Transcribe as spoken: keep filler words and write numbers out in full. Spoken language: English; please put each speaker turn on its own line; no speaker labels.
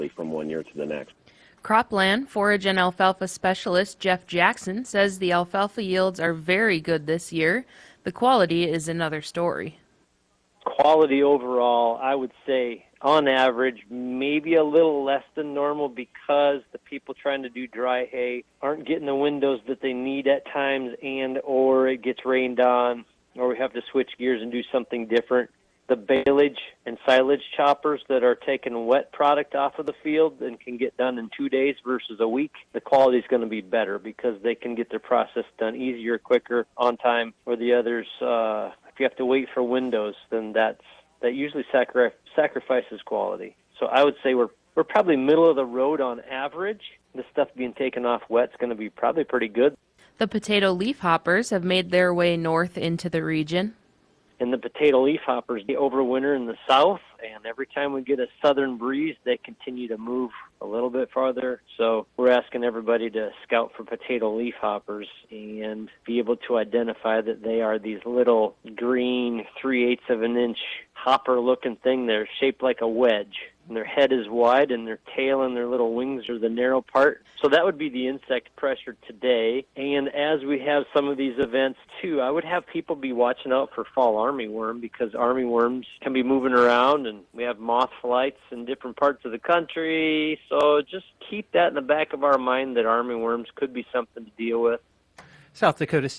from one year to the next.
Cropland forage and alfalfa specialist Jeff Jackson says the alfalfa yields are very good this year. The quality is another story.
Quality overall, I would say on average, maybe a little less than normal because the people trying to do dry hay aren't getting the windows that they need at times, and or it gets rained on, or we have to switch gears and do something different. The baleage and silage choppers that are taking wet product off of the field and can get done in two days versus a week, the quality is going to be better because they can get their process done easier, quicker, on time, or the others, uh, if you have to wait for windows, then that's, that usually sacri- sacrifices quality. So I would say we're we're probably middle of the road on average. The stuff being taken off wet is going to be probably pretty good.
The potato leaf hoppers have made their way north into the region.
And the potato leaf hoppers, they overwinter in the south, and every time we get a southern breeze, they continue to move a little bit farther. So we're asking everybody to scout for potato leaf hoppers and be able to identify that they are these little green three-eighths of an inch hopper-looking thing. They're shaped like a wedge, and their head is wide, and their tail and their little wings are the narrow part. So that would be the insect pressure today. And as we have some of these events, too, I would have people be watching out for fall armyworm because armyworms can be moving around, and we have moth flights in different parts of the country. So just keep that in the back of our mind that armyworms could be something to deal with.
South Dakota